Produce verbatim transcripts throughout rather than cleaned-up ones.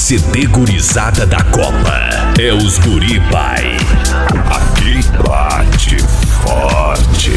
C D Gurizada da Copa. É os Guri Pai. Aqui bate forte.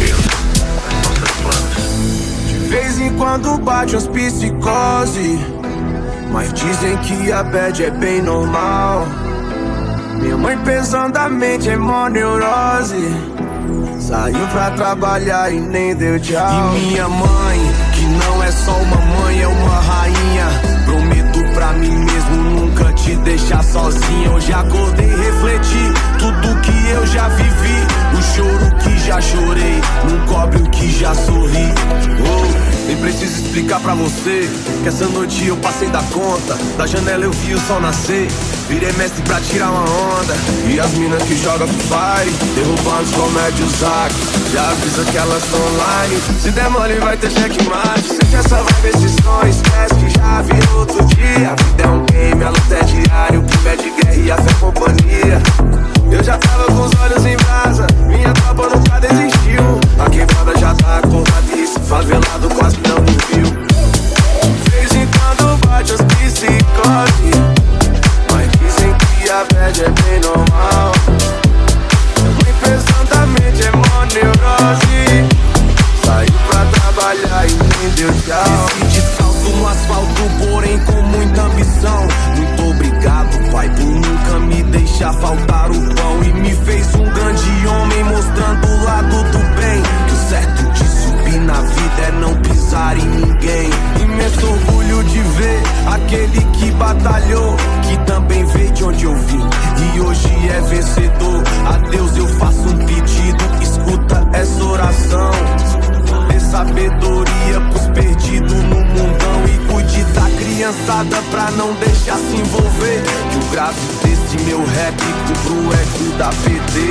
De vez em quando bate as psicose, mas dizem que a bad é bem normal. Minha mãe pesadamente é mó neurose, saiu pra trabalhar e nem deu tchau. E minha mãe, que não é só uma mãe, é uma rainha. Prometo pra mim mesmo nunca te deixar sozinha. Eu já acordei e refleti tudo que eu já vivi, o choro que já chorei, não cobre o que já sorri. Oh, nem preciso explicar pra você que essa noite eu passei da conta. Da janela eu vi o sol nascer, virei mestre pra tirar uma onda. E as minas que jogam Free Fire, derrubando os comédios zack, já avisa que elas tão online. Se der mole vai ter checkmate. Sente essa vibe, esses sons, esquece que já virou outro dia. A vida é um game, a luta é diário, que pede guerra e a fé companhia. Eu já tava com os olhos em brasa, minha tropa nunca desistiu. A quebrada já tá acordada e esse favelado quase não me viu. De vez em quando bate as psicose, mas dizem que a bad é bem normal. Minha pesadamente é mó neurose, saiu pra trabalhar e nem deu tchau. Desci de salto no asfalto, porém com muita ambição. Muito obrigado, pai, por nunca me deixar faltar o pão. E me fez um grande homem, mostrando o lado do bem. Que o certo de subir na vida é não pisar em ninguém. Imenso orgulho de ver aquele que batalhou, que também veio de onde eu vim e hoje é vencedor. A Deus eu faço um pedido, escuta essa oração. Dê sabedoria pros perdidos no mundão e cuide da criançada pra não deixar se envolver. Que o grave desse meu rap cubra o eco da P D.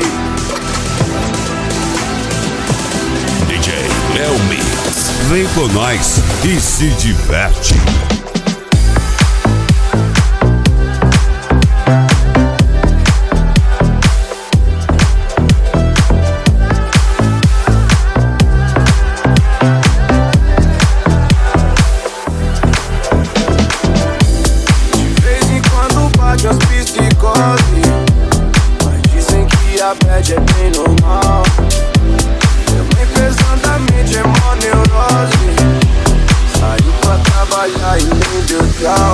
D J Léo Mix, vem com nós e se diverte. A bad é bem normal. Minha mãe pesadamente é mó neurose, saiu pra trabalhar e nem deu tchau.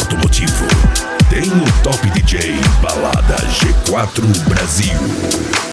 Tem o Top D J Balada G quatro Brasil.